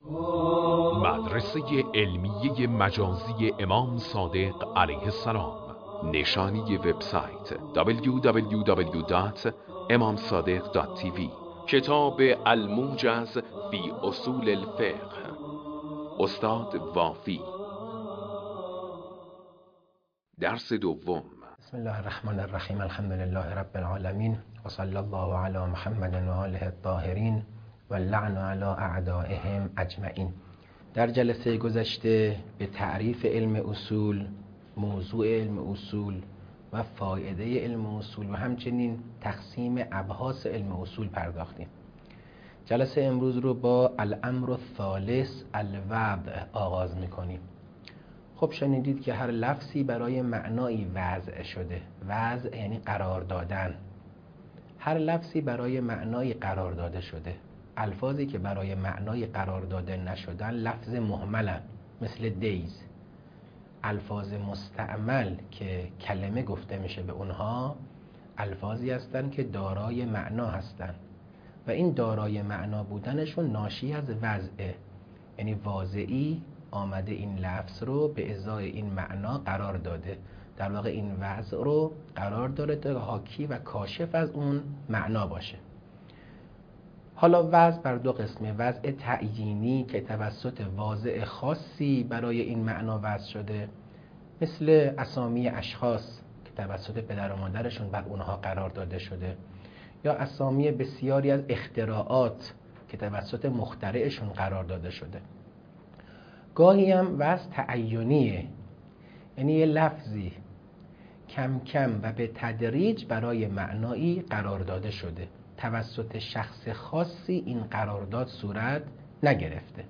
مدرسه علمیه مجازی امام صادق علیه السلام. نشانی وبسایت www.imamsadiq.tv. کتاب الموجز فی اصول الفقه، استاد وافی. درس دوم. بسم الله الرحمن الرحیم. الحمد لله رب العالمین و صلی الله علی محمد و آله الطاهرین و اللعن علی اعدائهم اجمعین. در جلسه گذشته به تعریف علم اصول، موضوع علم اصول و فایده علم اصول و همچنین تقسیم ابحاث علم اصول پرداختیم. جلسه امروز رو با الامر الثالث الوضع آغاز میکنیم. خب شنیدید که هر لفظی برای معنایی وضع شده. وضع یعنی قرار دادن. هر لفظی برای معنایی قرار داده شده. الفاظی که برای معنای قرار داده نشدن لفظ مهملن، مثل دیز. الفاظ مستعمل که کلمه گفته میشه به اونها الفاظی هستن که دارای معنا هستن و این دارای معنا بودنشون ناشی از وضعه، یعنی واضعی آمده این لفظ رو به ازای این معنا قرار داده. در واقع این وضع رو قرار داره تا حاکی و کاشف از اون معنا باشه. حالا وضع بر دو قسمه: وضع تعیینی که توسط واضع خاصی برای این معنا وضع شده، مثل اسامی اشخاص که توسط پدر و مادرشون بر اونها قرار داده شده، یا اسامی بسیاری از اختراعات که توسط مخترعشون قرار داده شده. گاهی هم وضع تعینیه، یعنی یه لفظی کم کم و به تدریج برای معنایی قرار داده شده، توسط شخص خاصی این قرارداد صورت نگرفته،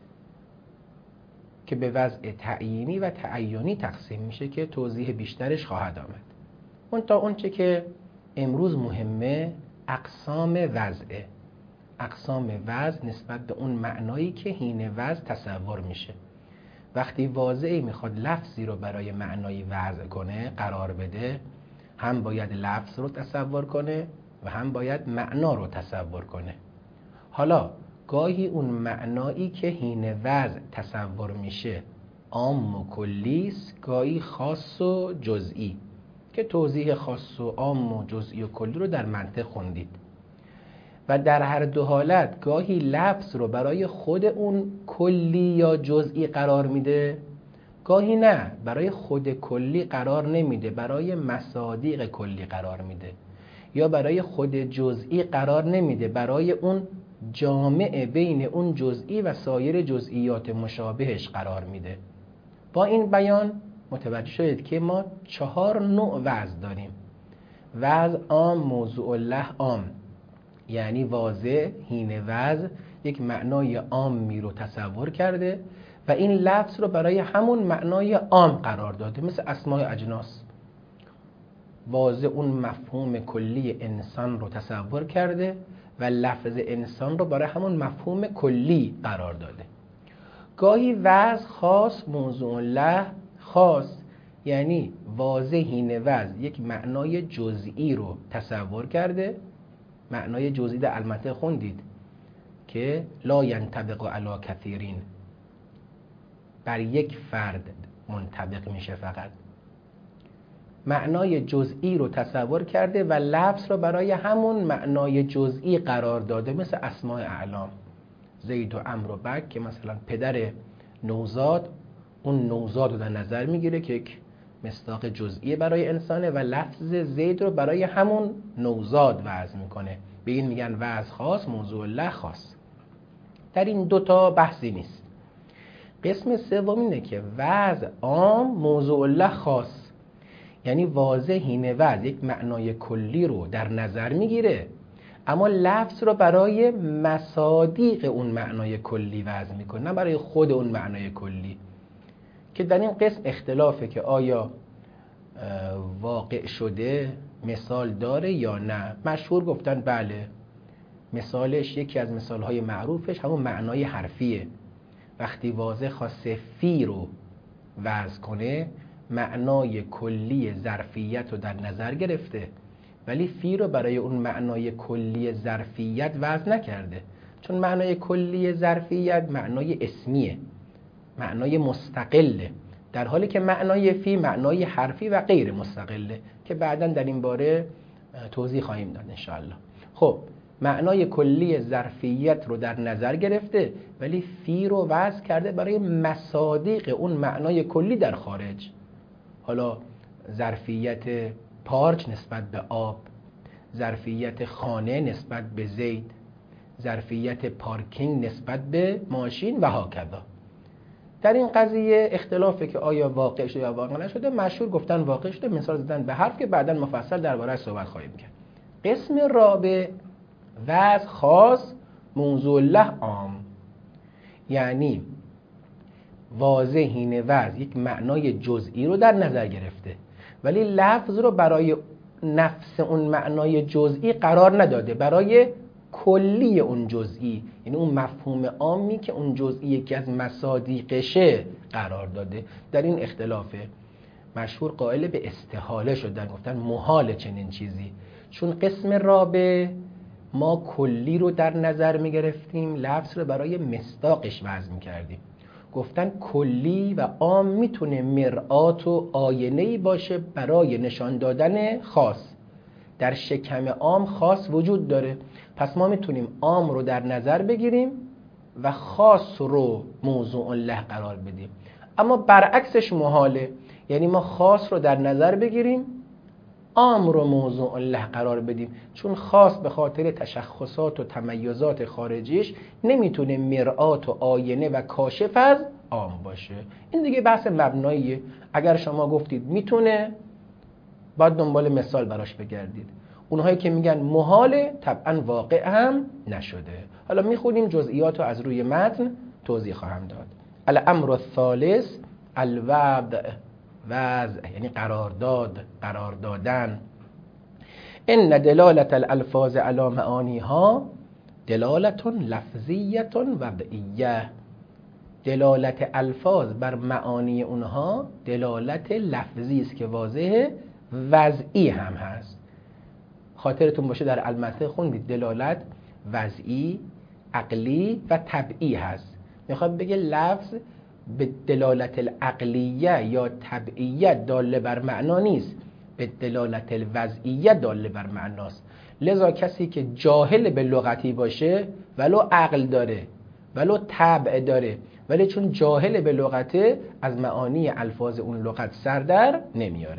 که به وضع تعیینی و تعینی تقسیم میشه که توضیح بیشترش خواهد آمد. اون چه که امروز مهمه اقسام وضعه. اقسام وضع نسبت به اون معنایی که حین وضع تصور میشه. وقتی واضعی میخواد لفظی رو برای معنایی وضع کنه، قرار بده، هم باید لفظ رو تصور کنه و هم باید معنا رو تصور کنه. حالا گاهی اون معنایی که حین وضع تصور میشه عام و کلی است، گاهی خاص و جزئی، که توضیح خاص و عام و جزئی و کلی رو در منطق خوندید. و در هر دو حالت گاهی لفظ رو برای خود اون کلی یا جزئی قرار میده، گاهی نه، برای خود کلی قرار نمیده، برای مصادیق کلی قرار میده، یا برای خود جزئی قرار نمیده، برای اون جامع بین اون جزئی و سایر جزئیات مشابهش قرار میده. با این بیان متوجه شدید که ما 4 نوع وضع داریم. وضع عام، موضوع له عام، یعنی واضع حین وضع یک معنای عامی رو تصور کرده و این لفظ رو برای همون معنای عام قرار داده، مثل اسماء اجناس. واضع اون مفهوم کلی انسان رو تصور کرده و لفظ انسان رو برای همون مفهوم کلی قرار داده. گاهی وضع خاص، موضوع له خاص، یعنی واضع حین وضع یک معنای جزئی رو تصور کرده. معنای جزئی در المنطق خوندید که لا ینطبق علی کثیرین، بر یک فرد منطبق میشه فقط. معنای جزئی رو تصور کرده و لفظ رو برای همون معنای جزئی قرار داده، مثل اسماء اعلام، زید و عمرو و بک، که مثلا پدر نوزاد، اون نوزاد رو در نظر میگیره که یک مصداق جزئی برای انسانه و لفظ زید رو برای همون نوزاد وضع میکنه. به این میگن وضع خاص، موضوع له خاص. در این دوتا بحثی نیست. قسم سوم اینه که وضع عام، موضوع له خاص، یعنی واضع حین وضع یک معنای کلی رو در نظر میگیره، اما لفظ رو برای مصادیق اون معنای کلی وضع میکنه، نه برای خود اون معنای کلی. که در این قسم اختلافه که آیا واقع شده مثال داره یا نه. مشهور گفتن بله، مثالش، یکی از مثالهای معروفش همون معنای حرفیه. وقتی واضع خواسته فی رو وضع کنه، معنای کلی ظرفیت رو در نظر گرفته، ولی فی رو برای اون معنای کلی ظرفیت وضع نکرده، چون معنای کلی ظرفیت معنای اسمیه، معنای مستقله، در حالی که معنای فی معنای حرفی و غیر مستقله که بعداً در این باره توضیح خواهیم داد انشاءالله. خب معنای کلی ظرفیت رو در نظر گرفته ولی فی رو وضع کرده برای مصادیق اون معنای کلی در خارج. حالا ظرفیت پارچ نسبت به آب، ظرفیت خانه نسبت به زید، ظرفیت پارکینگ نسبت به ماشین و هاکذا. در این قضیه اختلافه که آیا واقع شده یا واقع نشده. مشهور گفتن واقع شده، مثال زدن به حرف که بعداً مفصل درباره‌اش صحبت خواهیم کرد. قسم رابع وضع خاص موضوع له عام، یعنی واضحین وضع یک معنای جزئی رو در نظر گرفته ولی لفظ رو برای نفس اون معنای جزئی قرار نداده، برای کلی اون جزئی، یعنی اون مفهوم عامی که اون جزئی یکی از مصادیقشه قرار داده. در این اختلافه. مشهور قائل به استحاله شدن، گفتن محال چنین چیزی، چون قسم رابع ما کلی رو در نظر می گرفتیم، لفظ رو برای مصداقش وضع می کردیم. گفتن کلی و عام میتونه مرآت و آینه‌ای باشه برای نشان دادن خاص. در شکم عام خاص وجود داره، پس ما میتونیم عام رو در نظر بگیریم و خاص رو موضوع له قرار بدیم. اما برعکسش محاله، یعنی ما خاص رو در نظر بگیریم، عام رو موضوع له قرار بدیم، چون خاص به خاطر تشخصات و تمیزات خارجیش نمیتونه مرآت و آینه و کاشف از عام باشه. این دیگه بحث مبناییه. اگر شما گفتید میتونه، باید دنبال مثال براش بگردید. اونهایی که میگن محاله طبعا واقع هم نشده. حالا میخونیم جزئیات رو از روی متن توضیح خواهم داد. الامر الثالث الوضع، وضع یعنی قرارداد، قرار دادن. ان دلالت الالفاظ علی معانیها دلالت لفظیه وضعیه. دلالت الفاظ بر معانی اونها دلالت لفظی است که واضحه، وضعی هم هست. خاطرتون باشه در المسه خوندید دلالت وضعی، عقلی و طبعی هست. میخواد بگه لفظ به دلالت العقلیه یا طبعیه داله بر معنا نیست، به دلالت الوضعیه داله بر معناست. لذا کسی که جاهل به لغتی باشه، ولو عقل داره ولو طبع داره، ولی چون جاهل به لغته از معانی الفاظ اون لغت سر در نمیاره.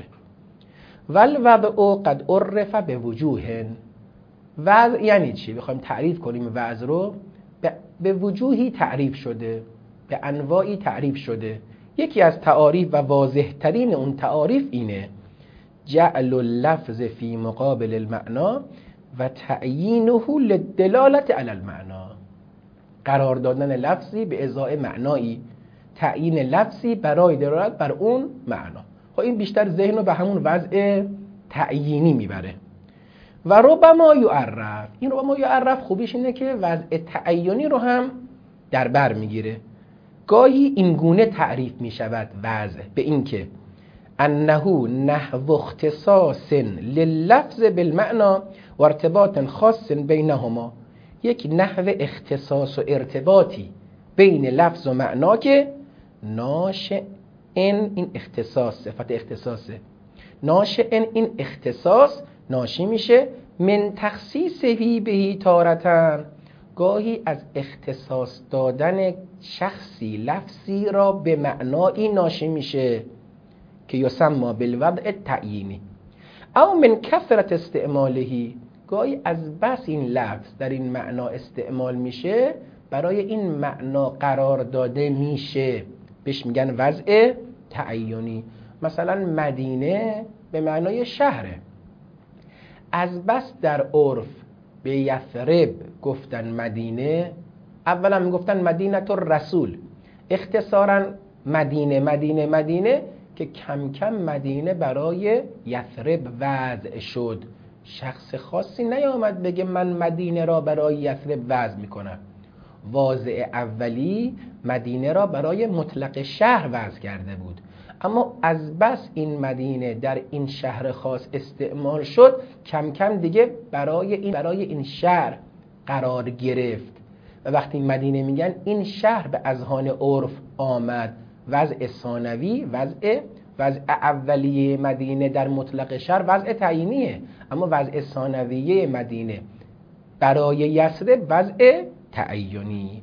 والوضع قد عرف به وجوه. وضع یعنی چی؟ بخوایم تعریف کنیم وضع رو، به وجوهی تعریف شده، به انواعی تعریف شده. یکی از تعاریف و واضح ترین اون تعاریف اینه: جعل اللفظ فی مقابل المعنا و تعیینه للدلالت علی المعنا. قرار دادن لفظی به ازای معنایی، تعیین لفظی برای دلالت بر اون معنا. خب این بیشتر ذهن رو به همون وضع تعیینی میبره. و ربما یعرف، این ربما یعرف خوبیش اینه که وضع تعیینی رو هم در بر میگیره. گاهی این گونه تعریف میشود وضع به این که انه نحو اختصاص لللفظ بالمعنا و ارتباط خاص بینهما، یک نحو اختصاص و ارتباطی بین لفظ و معنا که ناشئ این اختصاص، صفت اختصاصه، ناشئ این اختصاص ناشی میشه من تخصیصه بهی تارتن، گاهی از اختصاص دادن شخصی لفظی را به معنایی ناشی میشه که یسمى بالوضع تعیینی، او من کثرت استعمالهی، گاهی از بس این لفظ در این معنا استعمال میشه برای این معنا قرار داده میشه، بهش میگن وضع تعیینی. مثلا مدینه به معنای شهره، از بس در عرف به یثرب گفتن مدینه، اولا میگفتن مدینه الرسول، اختصارا مدینه مدینه مدینه، که کم کم مدینه برای یثرب وضع شد. شخص خاصی نیامد بگه من مدینه را برای یثرب وضع میکنم. واضع اولی مدینه را برای مطلق شهر وضع کرده بود، اما از بس این مدینه در این شهر خاص استعمال شد، کم کم دیگه برای این شهر قرار گرفت و وقتی مدینه میگن این شهر به اذهان عرف آمد. وضع ثانوی وضع اولیه مدینه در مطلق شهر وضع تعیینیه، اما وضع ثانویه مدینه برای یثرب وضع تعیینی.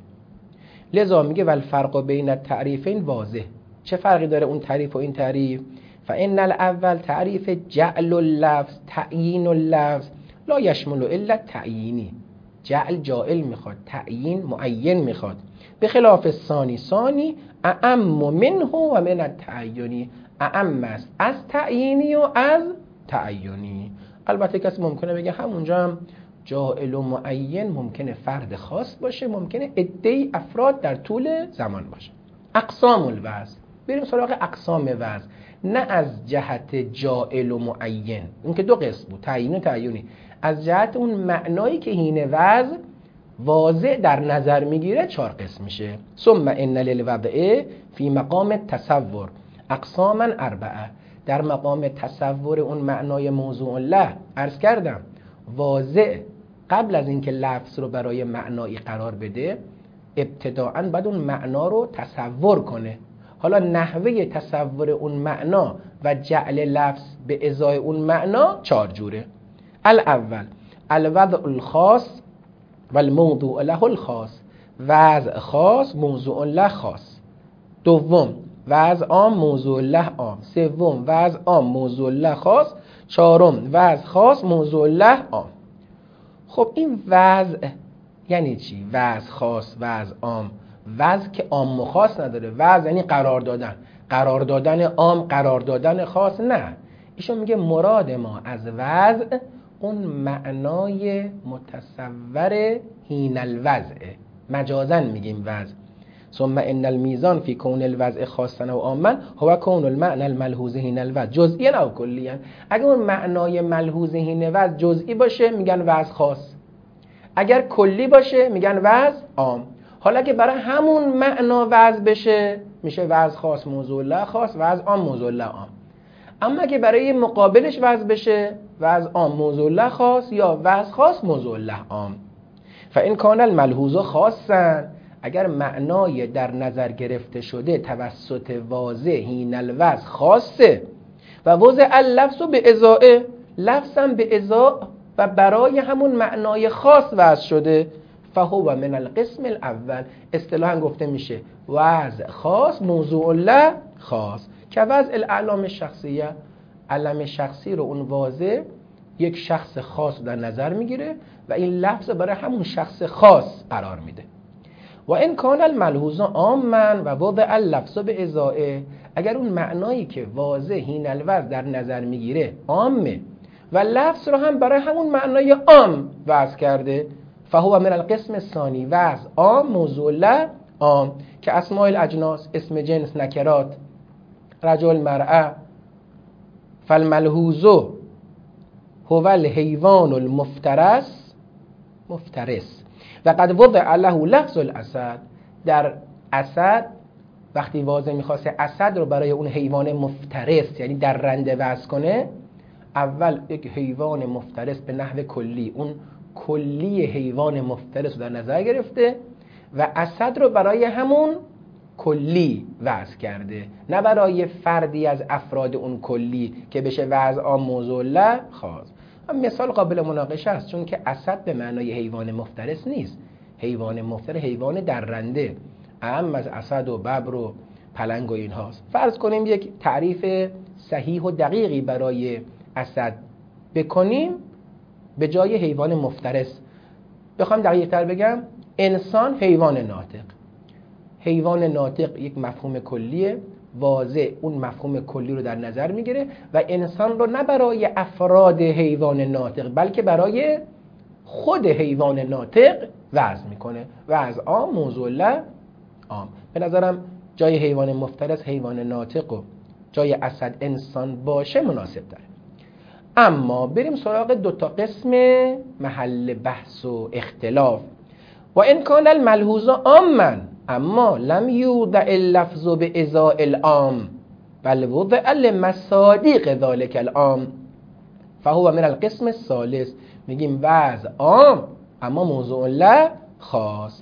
لذا میگه والفرق بین التعریفین واضح. چه فرقی داره اون تعریف و این تعریف؟ فان الاول تعریف جعل اللفظ تعیین اللفظ لا یشمل الا تعیینی. جعل جائل میخواد، تعیین معین میخواد. به خلاف ثانی اعم منه و من التعیینی، اعم است از تعیینی و از تعیینی. البته کسی ممکنه بگه همونجا هم جائل و معین ممکنه فرد خاص باشه، ممکنه عده‌ای افراد در طول زمان باشه. اقسام الوضع، بریم سراغ اقسام وضع، نه از جهت جائل و معین، اون که دو قسم بود، تعیین و تعیینی، از جهت اون معنایی که هین وضع واضح در نظر میگیره 4 قسم میشه. ثم ان للوضع فی مقام تصور اقساما 4، در مقام تصور اون معنای موضوع له عرض کردم واضح قبل از اینکه لفظ رو برای معنایی قرار بده ابتداءً باید اون معنا رو تصور کنه. حالا نحوه تصور اون معنا و جعل لفظ به ازای اون معنا 4 جوره. الاول الوضع الخاص و الموضوع له الخاص، وضع خاص موضوع له خاص. دوم وضع عام موضوع له عام. سوم وضع عام موضوع له خاص. چهارم وضع خاص موضوع له عام. خب این وضع یعنی چی؟ وضع خاص، وضع عام. وضع که عام و خاص نداره، وضع یعنی قرار دادن، قرار دادن عام، قرار دادن خاص. نه، ایشون میگه مراد ما از وضع اون معنای متصور حین الوضع، مجازاً میگیم وضع. ثم ان المیزان فی کون الوضع خاصا و عاما هو کون المعنى الملحوظ حین الوضع جزئیاً او کلیاً. اگر اون معنای ملحوظ حین وضع جزئی باشه میگن وضع خاص، اگر کلی باشه میگن وضع عام. حالا که برای همون معنا وضع بشه میشه وضع خاص موضوع له خاص، وضع عام موضوع له عام. اما که برای مقابلش وضع بشه وضع عام موضوع له خاص یا وضع خاص موضوع له عام. فان کان الملحوظ خاصا، اگر معنای در نظر گرفته شده توسط واضح حین الوضع خاصه و وضع اللفظ به ازائه، لفظم به ازا و برای همون معنای خاص وضع شده، فهو من القسم الاول، اصطلاحاً گفته میشه وضع خاص موضوع له خاص. که وضع الاعلام شخصیه، علم شخصی رو اون واضح یک شخص خاص در نظر میگیره و این لفظ برای همون شخص خاص قرار میده. و این کان الملحوظ عاما و وضع اللفظ به ازائه، اگر اون معنایی که واضح حین الوضع در نظر میگیره عامه و لفظ رو هم برای همون معنای عام وضع کرده، فهو من القسم الثانی وضع عام موضوع له عام. که اسماء الاجناس، اسم جنس، نکرات، رجل، مرأة. فالملحوظ هو الحیوان المفترس و قد وضع له لفظ الاسد. در اسد وقتی واضح میخواسته اسد رو برای اون حیوان مفترس یعنی در رنده وضع کنه، اول یک حیوان مفترس به نحو کلی، اون کلی حیوان مفترس رو در نظر گرفته و اسد رو برای همون کلی وضع کرده، نه برای فردی از افراد اون کلی که بشه وضع عام موضوع له خاص. مثال قابل مناقشه است، چون که اسد به معنای حیوان مفترس نیست. حیوان مفترس حیوان درنده، اعم از اسد و ببر و پلنگ و اینهاست. فرض کنیم یک تعریف صحیح و دقیقی برای اسد بکنیم به جای حیوان مفترس. بخوام دقیق تر بگم، انسان حیوان ناطق. حیوان ناطق یک مفهوم کلیه، واضح اون مفهوم کلی رو در نظر میگیره و انسان رو نه برای افراد حیوان ناطق بلکه برای خود حیوان ناطق وضع میکنه. وضع عام موضوع له عام. به نظرم جای حیوان مفترس حیوان ناطق و جای اسد انسان باشه مناسب داره. اما بریم سراغ 2 قسم محل بحث و اختلاف. و ان کان الملحوظ عاما، اما لم یوضع اللفظ بازاء العام بل وضع لمصادیق ذلك العام فهو من القسم الثالث. میگیم وضع عام اما موضوع له خاص.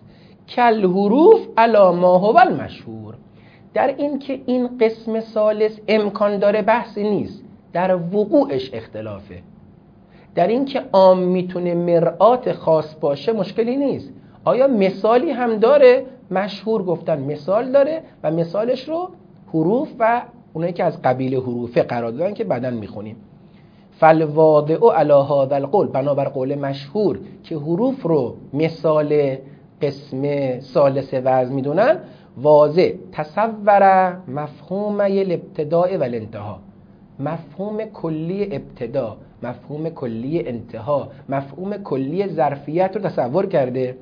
کل حروف علی ما هو المشهور. در این که این قسم ثالث امکان داره بحثی نیست، در وقوعش اختلافه. در این که عام میتونه مرآت خاص باشه مشکلی نیست. آیا مثالی هم داره؟ مشهور گفتن مثال داره و مثالش رو حروف و اونایی که از قبیل حروفه قرار دادن که بعداً میخونیم. فالواضع علی هذا القول، بنابر قول مشهور که حروف رو مثال قسم ثالث وزن میدونن، واضع تصور مفهوم الابتداء و الانتها، مفهوم کلی ابتدا، مفهوم کلی انتها، مفهوم کلی ظرفیت رو تصور کرده.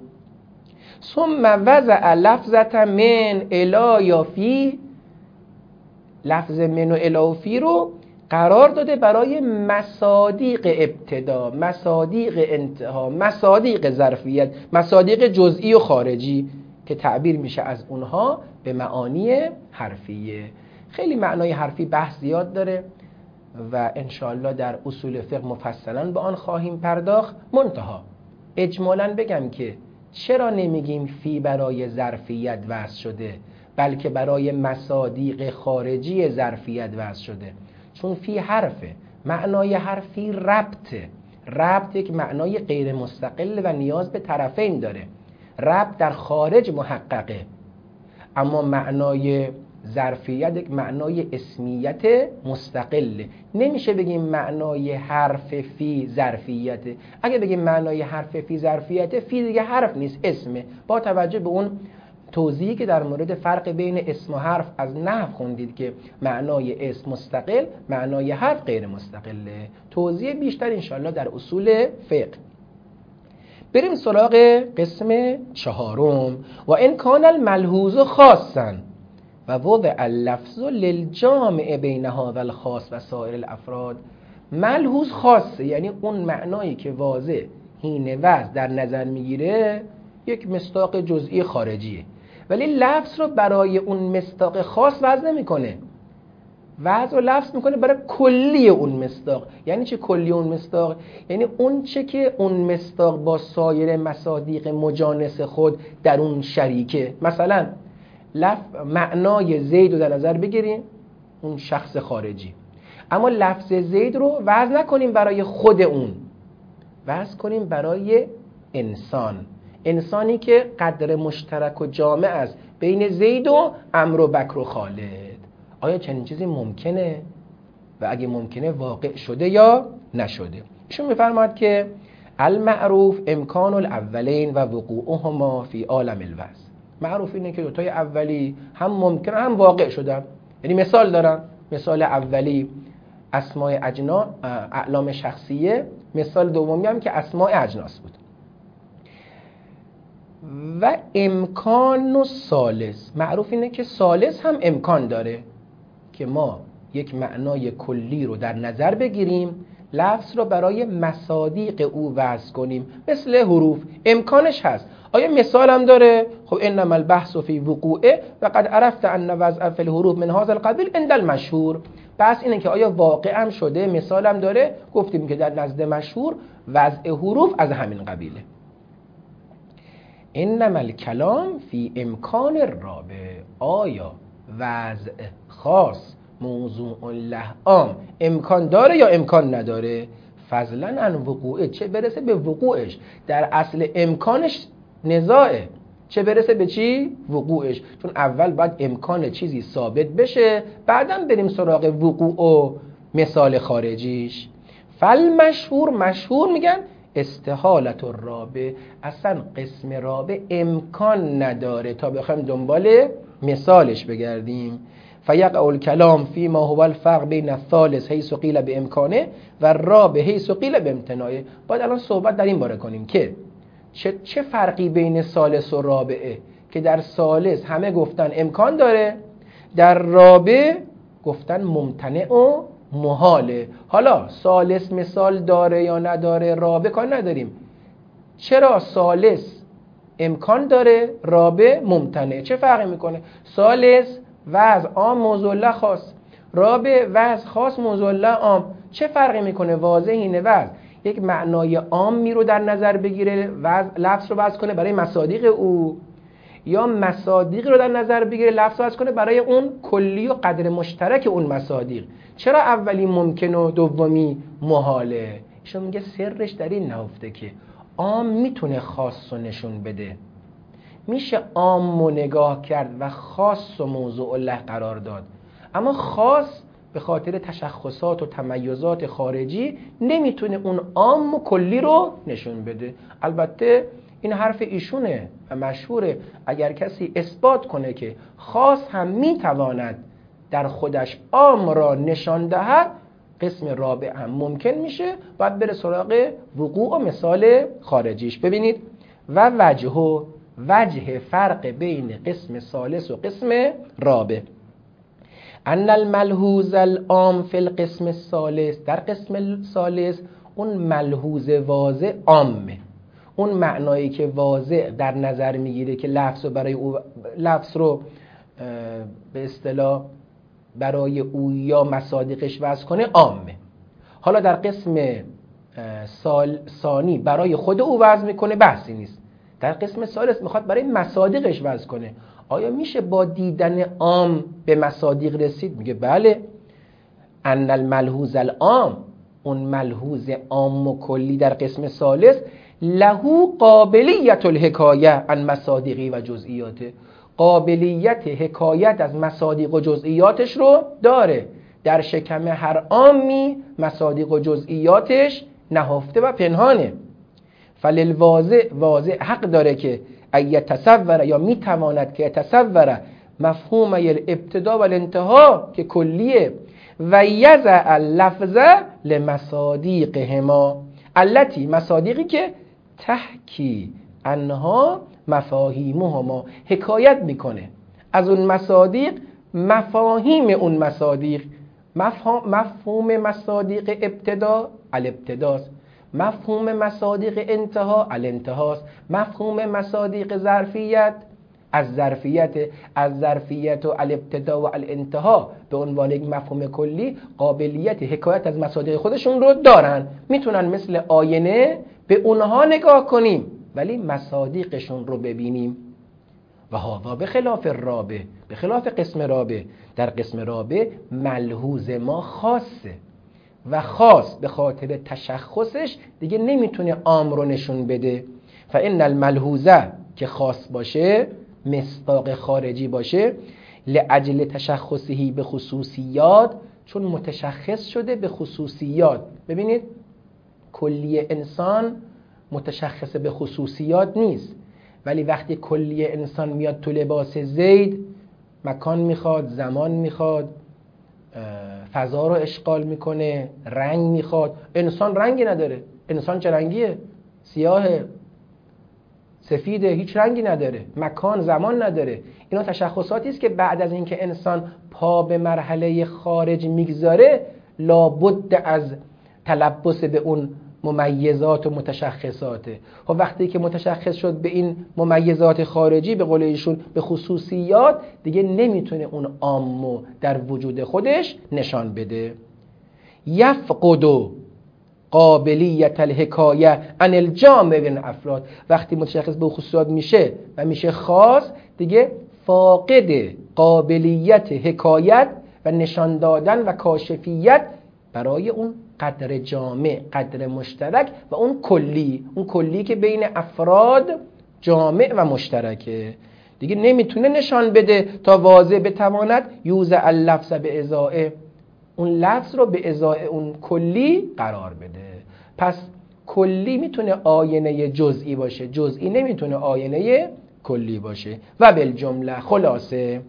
ثم وضع لفظة من الی یا فی، لفظ من و الی و فی رو قرار داده برای مصادیق ابتدا، مصادیق انتها، مصادیق ظرفیت، مصادیق جزئی و خارجی که تعبیر میشه از اونها به معانی حرفیه. خیلی معنای حرفی بحث زیاد داره و انشاءالله در اصول فقه مفصلا به آن خواهیم پرداخت. منتها اجمالاً بگم که چرا نمیگیم فی برای ظرفیت وضع شده بلکه برای مصادیق خارجی ظرفیت وضع شده؟ چون فی حرفه، معنای حرفی ربطه. ربط یک معنای غیر مستقل و نیاز به طرفین داره. ربط در خارج محققه، اما معنای ظرفیت یک معنای اسمیت مستقله. نمیشه بگیم معنای حرف فی ظرفیته. اگه بگیم معنای حرف فی ظرفیته، فی دیگه حرف نیست، اسمه. با توجه به اون توضیحی که در مورد فرق بین اسم و حرف از نحو خوندید که معنای اسم مستقل، معنای حرف غیر مستقله. توضیح بیشتر انشاءالله در اصول فقه. بریم سراغ قسم چهارم. و ان کان الملحوظ خاصا و وضع اللفظ للجامع بین هذا الخاص و سایر الافراد. ملحوظ خاصه، یعنی اون معنایی که واضح حین وضع در نظر میگیره یک مصداق جزئی خارجیه، ولی لفظ رو برای اون مصداق خاص وضع نمیکنه، وضع و لفظ میکنه برای کلی اون مصداق. یعنی چه کلی اون مصداق؟ یعنی اون چه که اون مصداق با سایر مصادیق مجانس خود در اون شریکه. مثلا معنای زید رو در نظر بگیریم، اون شخص خارجی، اما لفظ زید رو وضع نکنیم برای خود اون، وضع کنیم برای انسان، انسانی که قدر مشترک و جامع است بین زید و عمرو و بکر و خالد. آیا چنین چیزی ممکنه؟ و اگه ممکنه واقع شده یا نشده؟ ایشون میفرماد که المعروف امکان الاولین و وقوعهما فی عالم الوضع. معروف اینه که دوتای اولی هم ممکنه هم واقع شدن. یعنی مثال دارن. مثال اولی اسماء اعلام شخصیه، مثال دومی هم که اسماء اجناس بود. و امکان و ثالث، معروف اینه که ثالث هم امکان داره که ما یک معنای کلی رو در نظر بگیریم، لفظ رو برای مصادیق او وضع کنیم. مثل حروف امکانش هست. آیا مثال هم داره؟ خب انما البحث فی وقوعه و قد عرفت ان وضع فی الحروف من هذا القبیل عند المشهور. بس اینه که آیا واقع هم شده، مثال هم داره؟ گفتیم که در نزد مشهور وضع حروف از همین قبیله. انما الکلام فی امکان الرابع. آیا وضع خاص موضوع له عام امکان داره یا امکان نداره؟ فضلا عن وقوعه، چه برسه به وقوعش. در اصل امکانش نزاعه، چه برسه به چی؟ وقوعش. چون اول باید امکان چیزی ثابت بشه، بعدم بریم سراغ وقوع و مثال خارجیش. فالمشهور، مشهور میگن استحالت الرابع، اصلا قسم رابع امکان نداره تا بخوایم دنبال مثالش بگردیم. فیقع الکلام فی ما هو الفرق بین الثالث حیث قیل به امکانه و الرابع حیث قیل به امتناعه. باید الان صحبت در این باره کنیم که چه فرقی بین ثالث و رابعه، که در ثالث همه گفتن امکان داره، در رابع گفتن ممتنع و محاله. حالا ثالث مثال داره یا نداره، رابع کار نداریم. چرا ثالث امکان داره، رابع ممتنع؟ چه فرقی میکنه؟ ثالث وضع عام موضوع له خاص، رابع وضع خاص موضوع له عام. چه فرقی میکنه؟ واضح اینه وضع یک معنای عامی رو در نظر بگیره، وضع لفظ رو وضع کنه برای مصادیق او. یا مصادیقی رو در نظر بگیره لفظ وضع کنه برای اون کلی و قدر مشترک اون مصادیق. چرا اولی ممکن و دومی محاله؟ ایشون میگه سرش در این نهفته که عام میتونه خاص رو نشون بده، میشه عام رو نگاه کرد و خاص و موضوع الله قرار داد، اما خاص به خاطر تشخصات و تمیزات خارجی نمیتونه اون عام و کلی رو نشون بده. البته این حرف ایشونه و مشهوره، اگر کسی اثبات کنه که خاص هم میتواند در خودش عام را نشان دهد، قسم رابع هم ممکن میشه، باید بره سراغ وقوع و مثال خارجیش. ببینید و وجه فرق بین قسم ثالث و قسم رابع، ان الملحوظ العام فی القسم الثالث، در قسم ثالث اون ملحوظ واضح عامه، اون معنایی که واضح در نظر میگیره که لفظ رو به اصطلاح برای او یا مصادیقش وضع کنه عامه. حالا در قسم ثانی برای خود او وضع میکنه، بحثی نیست. در قسم ثالث میخواد برای مصادیقش وضع کنه. آیا میشه با دیدن عام به مصادیق رسید؟ میگه بله. ان الملحوظ العام، اون ملحوظ عام و کلی در قسم ثالث، له قابلیت الحکایه عن مصادیقی و جزئیاته، قابلیت حکایت از مصادیق و جزئیاتش رو داره. در شکم هر عامی مصادیق و جزئیاتش نهفته و پنهانه. واضح حق داره که یتصور، یا میتواند که یتصور مفهوم الابتدا و الانتها که کلیه، و یضع اللفظ لمصادیقهما التی، مصادیقی که تحکی انها مفاهیمهما، حکایت میکنه از اون مصادیق مفاهیم اون مصادیق. مفهوم مصادیق ابتدا الابتداست، مفهوم مصادیق انتها الانتهاست، مفهوم مصادیق ظرفیت از ظرفیت و الابتدا و الانتها به عنوان یک مفهوم کلی قابلیت حکایت از مصادیق خودشون رو دارن. میتونن مثل آینه به اونها نگاه کنیم ولی مصادیقشون رو ببینیم. و هذا به خلاف الرابع، به خلاف قسم رابع. در قسم رابع ملحوظ ما خاصه و خاص به خاطر تشخصش دیگه نمیتونه عام رو نشون بده. فان الملحوظه که خاص باشه، مصداق خارجی باشه، لاجل تشخصهی به خصوصیات، چون متشخص شده به خصوصیات. ببینید کلی انسان متشخص به خصوصیات نیست، ولی وقتی کلی انسان میاد تو لباس زید، مکان میخواد، زمان میخواد، فضا رو اشغال میکنه، رنگ میخواد. انسان رنگی نداره. انسان چه رنگیه؟ سیاهه، سفیده، هیچ رنگی نداره. مکان، زمان نداره. اینا تشخصاتی است که بعد از اینکه انسان پا به مرحله خارج میگذاره لابد از تلبس به اون ممیزات و متشخصاته. و وقتی که متشخص شد به این ممیزات خارجی، به قول ایشون به خصوصیات، دیگه نمیتونه اون عامو در وجود خودش نشان بده. یفقد قابلیت الحکایه عن الجامع بین افراد، وقتی متشخص به خصوصیات میشه و میشه خاص، دیگه فاقد قابلیت حکایت و نشان دادن و کاشفیت برای اون قدر جامع، قدر مشترک و اون کلی که بین افراد جامع و مشترکه، دیگه نمیتونه نشان بده تا واضح بتواند یوزع اللفظ به ازائه، اون لفظ رو به ازای اون کلی قرار بده. پس کلی میتونه آینه جزئی باشه، جزئی نمیتونه آینه کلی باشه. و بالجمله خلاصه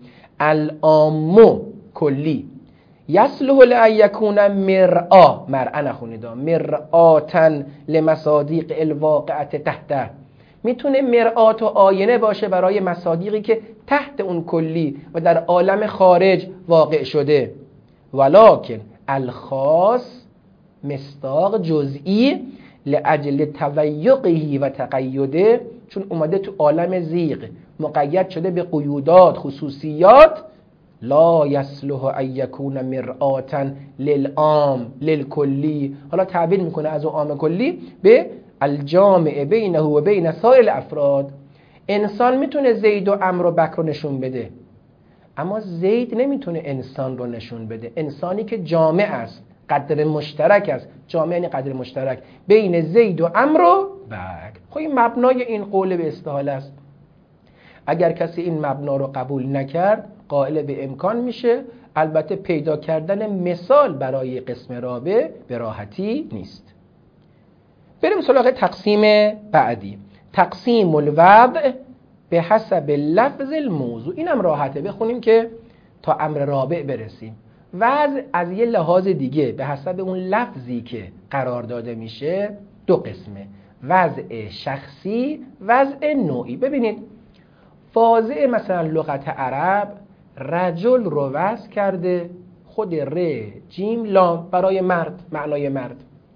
العام کلی یصلح لان یکون مرعا نخونیدا مرآتن لمصادیق الواقعه تحته، میتونه مرآت و آینه باشه برای مصادیقی که تحت اون کلی و در عالم خارج واقع شده. ولکن الخاص مصداق جزئی لاجل تویقه و تقیده، چون اومده تو عالم زیغ مقید شده به قیودات، خصوصیات، لا یصلح ان یکون مرآتا للعام للکلی. حالا تعبیر میکنه از اون عام کلی به الجامع بینه و بین سایر الافراد. انسان میتونه زید و عمرو و بکر رو نشون بده، اما زید نمیتونه انسان رو نشون بده. انسانی که جامع است، قدر مشترک است. جامع یعنی قدر مشترک بین زید و عمرو و بکر. خب این مبنای این قول به استحاله است. اگر کسی این مبنا رو قبول نکرد قائل به امکان میشه. البته پیدا کردن مثال برای قسم رابع به راحتی نیست. بریم سراغ تقسیم بعدی، تقسیم الوضع به حسب لفظ الموضوع. اینم راحته، بخونیم که تا امر رابع برسیم. وضع از یه لحاظ دیگه به حسب اون لفظی که قرار داده میشه دو قسمه، وضع شخصی، وضع نوعی. ببینید واضع مثلا لغت عرب رجل رو وضع کرده، خود ر جیم لام برای مرد، معنای مرد.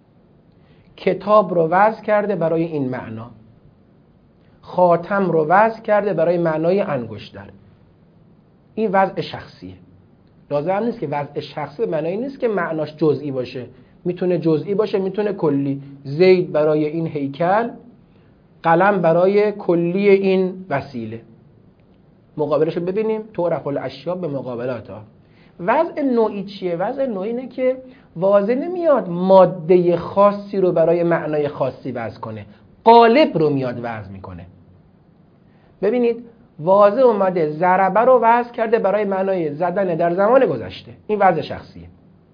کتاب رو وضع کرده برای این معنا. خاتم رو وضع کرده برای معنای انگشتر. این وضع شخصیه. لازم نیست که وضع شخصی به معنای نیست که معناش جزئی باشه، میتونه جزئی باشه، میتونه کلی. زید برای این هیکل، قلم برای کلی این وسیله. مقابلش رو ببینیم، تعرف الاشیاء به مقابلاتها. وضع نوعی چیه؟ وضع نوعی اینه که واضح نمیاد ماده خاصی رو برای معنای خاصی وضع کنه، قالب رو میاد وضع میکنه. ببینید واضح اومده ضربه رو وضع کرده برای معنای زدن در زمان گذشته، این وضع شخصیه.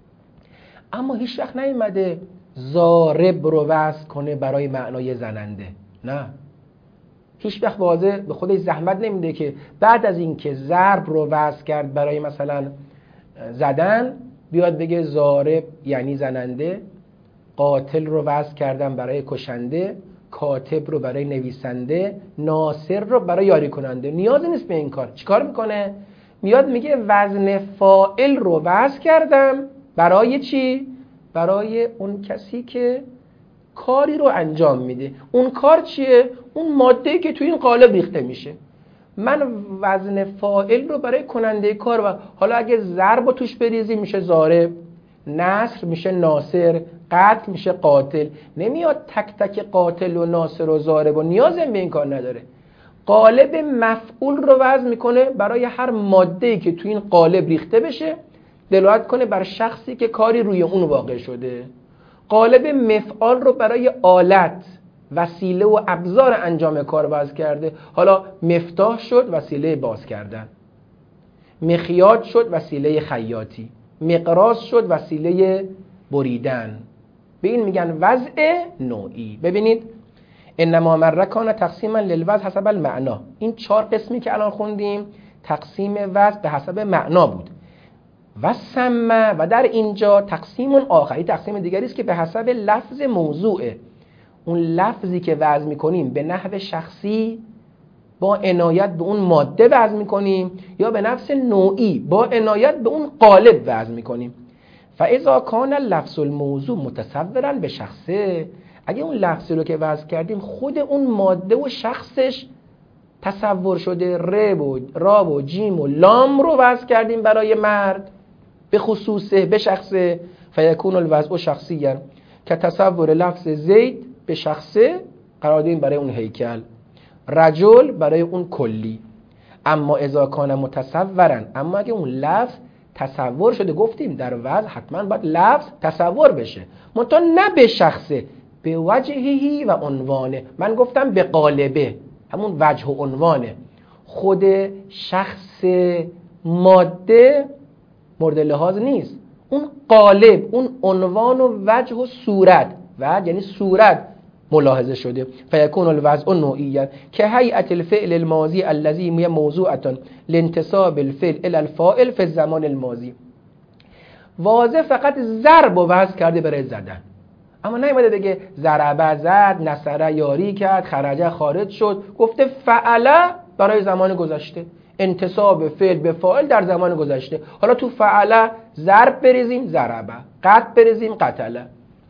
اما هیچ وقت نیومده ضارب رو وضع کنه برای معنای زننده، نه. هیچ وقت واضح به خودش زحمت نمیده که بعد از اینکه ضرب رو وضع کرد برای مثلا زدن بیاد بگه ضارب یعنی زننده، قاتل رو وضع کردن برای کشنده، کاتب رو برای نویسنده، ناصر رو برای یاری کننده. نیازی نیست به این کار. چیکار میکنه؟ میاد میگه وزن فاعل رو وضع کردم برای چی؟ برای اون کسی که کاری رو انجام میده. اون کار چیه؟ اون ماده‌ای که تو این قالب ریخته میشه. من وزن فاعل رو برای کننده کار، و حالا اگه ضرب رو توش بریزی میشه ضارب، نصر میشه ناصر، قتل میشه قاتل. نمیاد تک تک قاتل و ناصر و ضارب و نیازی به این کار نداره. قالب مفعول رو وضع میکنه برای هر ماده‌ای که تو این قالب ریخته بشه دلالت کنه بر شخصی که کاری روی اون واقع شده. قالب مفعال رو برای آلت، وسیله و ابزار انجام کار وضع کرده. حالا مفتاح شد وسیله باز کردن، مخیاط شد وسیله خیاطی، مقراض شد وسیله بریدن. به این میگن وضع نوعی. ببینید انما مر کان تقسیما للوضع حسب المعنا. این 4 قسمی که الان خوندیم تقسیم وضع به حسب معنا بود. و سمه، و در اینجا تقسیم آخری، تقسیم دیگری است که به حسب لفظ موضوعه. اون لفظی که وضع میکنیم به نحو شخصی با عنایت به اون ماده وضع میکنیم، یا به نفس نوعی با عنایت به اون قالب وضع میکنیم. فاذا کان لفظ الموضوع متصورا به شخصه، اگه اون لفظی رو که وضع کردیم خود اون ماده و شخصش تصور شده، ر و را و جیم و لام رو وضع کردیم برای مرد به خصوصه به شخصه، فیکون الوضع شخصیا که تصور لفظ زید به شخصه قرار دادیم برای اون هیکل، رجل برای اون کلی. اما اذا کان متصورا، اما اگه اون لفظ تصور شده، گفتیم در وضع حتما باید لفظ تصور بشه، منتها نه به شخصه، به وجهی و عنوانه. من گفتم به قالبه، همون وجه و عنوانه. خود شخص ماده مورد لحاظ نیست، اون قالب، اون عنوان و وجه و صورت، وجه یعنی صورت ملاحظه شده. فیکون الوضع نوعیا که هیئت الفعل الماضی الذی موضوعه لانتصاب الفعل الى الفاعل فی الزمان الماضی. واضح فقط ضرب و وضع کرده برای زدن، اما نیومده بگه ضربه زد، نصره یاری کرد، خرجه خارج شد. گفته فعله برای زمان گذشته، انتصاب فعل به فاعل در زمان گذشته. حالا تو فعله ضرب بریزیم ضربه، قتل بریزیم قتله.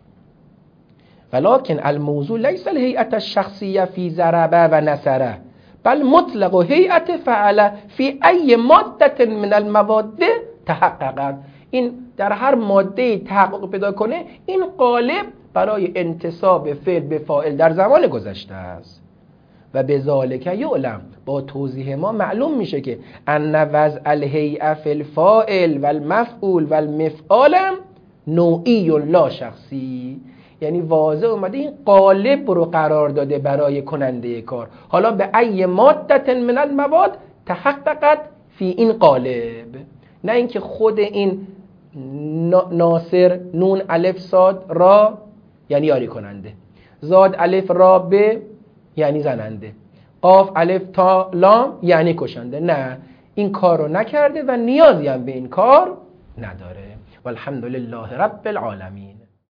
ولكن الموضوع ليس الهيئة الشخصية في ضربه و نصره، بل مطلق هيئة فعله في أي مادة من المواد تحققت. این در هر ماده تحقق پیدا کنه، این قالب برای انتصاب فعل به فاعل در زمان گذشته است. و بذالک یعلم، با توضیح ما معلوم میشه که ان وضع الهیئه فی الفاعل و المفعول و المفعال نوعی لا شخصی، یعنی واضح اومده این قالب رو قرار داده برای کننده کار. حالا به ای ماده من المواد تحققت فی این قالب، نه اینکه خود این ناصر نون الف صاد را یعنی یاری کننده، زاد الف را به یعنی زننده، قاف الف تا لام یعنی کشنده، نه، این کار رو نکرده و نیازی هم به این کار نداره. والحمد لله رب العالمین.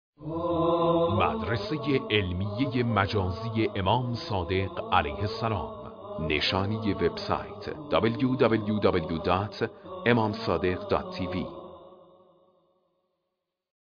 مدرسه علمیه مجازی امام صادق علیه السلام. نشانی وبسایت www.imamsadiq.tv